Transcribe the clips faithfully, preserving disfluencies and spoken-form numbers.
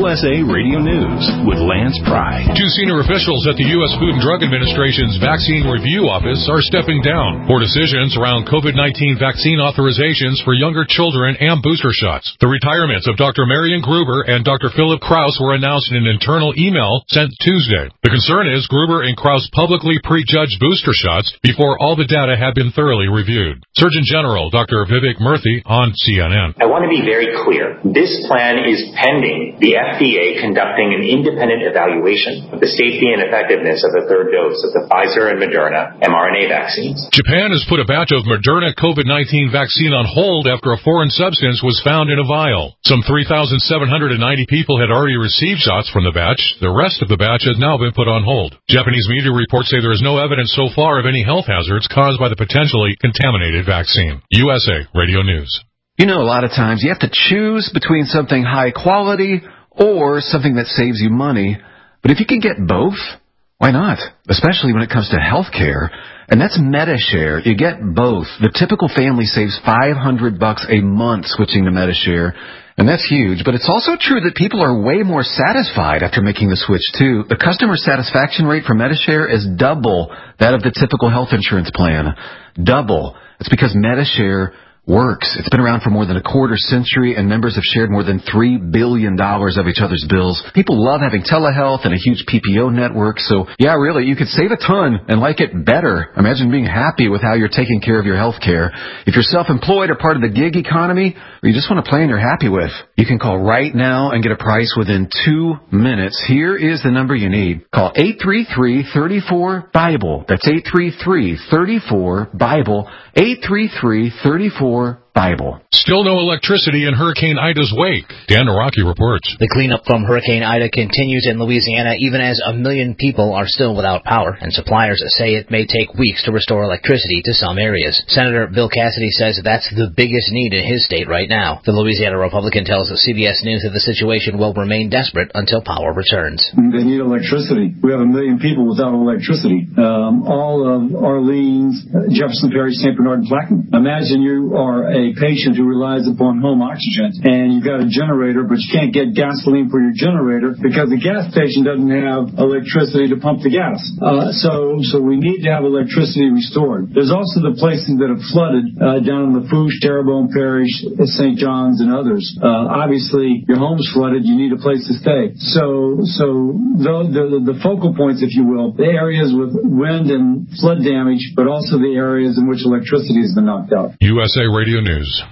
U S A Radio News with Lance Pry. Two senior officials at the U S Food and Drug Administration's Vaccine Review Office are stepping down for decisions around COVID nineteen vaccine authorizations for younger children and booster shots. The retirements of Doctor Marion Gruber and Doctor Philip Krause were announced in an internal email sent Tuesday. The concern is Gruber and Krause publicly prejudged booster shots before all the data had been thoroughly reviewed. Surgeon General Doctor Vivek Murthy on C N N. I want to be very clear. This plan is pending the F D A conducting an independent evaluation of the safety and effectiveness of the third dose of the Pfizer and Moderna M R N A vaccines. Japan has put a batch of Moderna COVID nineteen vaccine on hold after a foreign substance was found in a vial. Some three thousand seven hundred ninety people had already received shots from the batch. The rest of the batch has now been put on hold. Japanese media reports say there is no evidence so far of any health hazards caused by the potentially contaminated vaccine. U S A Radio News. You know, a lot of times you have to choose between something high quality or something that saves you money. But if you can get both, why not? Especially when it comes to health care. And that's MediShare. You get both. The typical family saves five hundred bucks a month switching to MediShare. And that's huge. But it's also true that people are way more satisfied after making the switch, too. The customer satisfaction rate for MediShare is double that of the typical health insurance plan. Double. It's because MediShare works. It's been around for more than a quarter century, and members have shared more than three billion dollars of each other's bills. People love having telehealth and a huge P P O network, so yeah, really, you could save a ton and like it better. Imagine being happy with how you're taking care of your health care. If you're self-employed or part of the gig economy, or you just want a plan you're happy with, you can call right now and get a price within two minutes. Here is the number you need. Call eight three three, three four, BIBLE. That's eight three three, three four, BIBLE. eight three three, three four, BIBLE. Still no electricity in Hurricane Ida's wake. Dan Naraki reports. The cleanup from Hurricane Ida continues in Louisiana even as a million people are still without power, and suppliers say it may take weeks to restore electricity to some areas. Senator Bill Cassidy says that's the biggest need in his state right now. The Louisiana Republican tells C B S News that the situation will remain desperate until power returns. They need electricity. We have a million people without electricity. Um, all of Orleans, Jefferson Parish, Saint Bernard, and Plaquemine. Imagine you are a patient who relies upon home oxygen, and you've got a generator, but you can't get gasoline for your generator because the gas station doesn't have electricity to pump the gas. Uh, so, so we need to have electricity restored. There's also the places that have flooded uh, down in Lafourche, Terrebonne Parish, Saint John's, and others. Uh, obviously, your home's flooded. You need a place to stay. So, so the, the, the focal points, if you will, the areas with wind and flood damage, but also the areas in which electricity has been knocked out. U S A Radio News.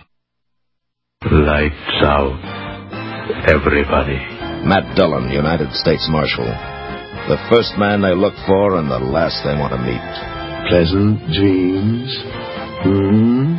Lights out, everybody. Matt Dillon, United States Marshal. The first man they look for and the last they want to meet. Pleasant dreams. Hmm?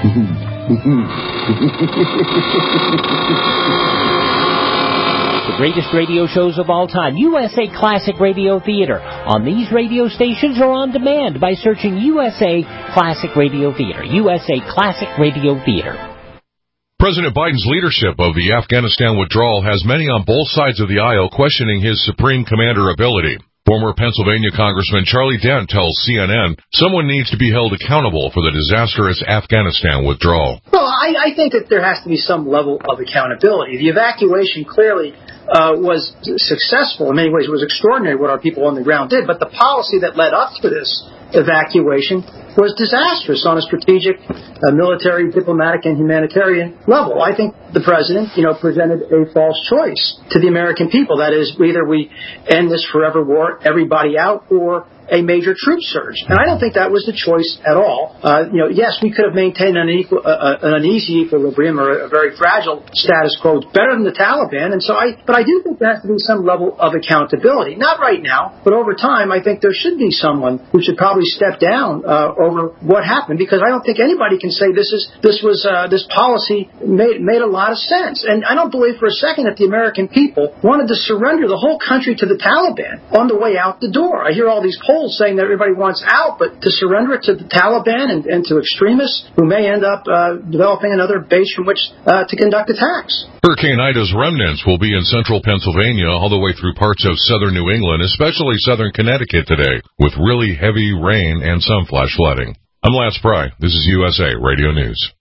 The greatest radio shows of all time, U S A Classic Radio Theater, on these radio stations or on demand by searching U S A Classic Radio Theater. U S A Classic Radio Theater. President Biden's leadership of the Afghanistan withdrawal has many on both sides of the aisle questioning his supreme commander ability. Former Pennsylvania Congressman Charlie Dent tells C N N someone needs to be held accountable for the disastrous Afghanistan withdrawal. Well, I, I think that there has to be some level of accountability. The evacuation clearly uh, was successful. In many ways, it was extraordinary what our people on the ground did. But the policy that led up to this evacuation was disastrous on a strategic, uh, military, diplomatic, and humanitarian level. I think the president, you know, presented a false choice to the American people. That is, either we end this forever war, everybody out, or a major troop surge. And I don't think that was the choice at all. Uh, you know, yes, we could have maintained an, equal, uh, an uneasy equilibrium or a very fragile status quo better than the Taliban. And so I, but I do think there has to be some level of accountability. Not right now, but over time, I think there should be someone who should probably step down uh, over what happened, because I don't think anybody can say this is this was uh, this policy made made a lot of sense. And I don't believe for a second that the American people wanted to surrender the whole country to the Taliban on the way out the door. I hear all these polls saying that everybody wants out, but to surrender it to the Taliban and, and to extremists who may end up uh, developing another base from which uh, to conduct attacks. Hurricane Ida's remnants will be in central Pennsylvania all the way through parts of southern New England, especially southern Connecticut today, with really heavy rain and some flash flooding. I'm Lance Pry. This is U S A Radio News.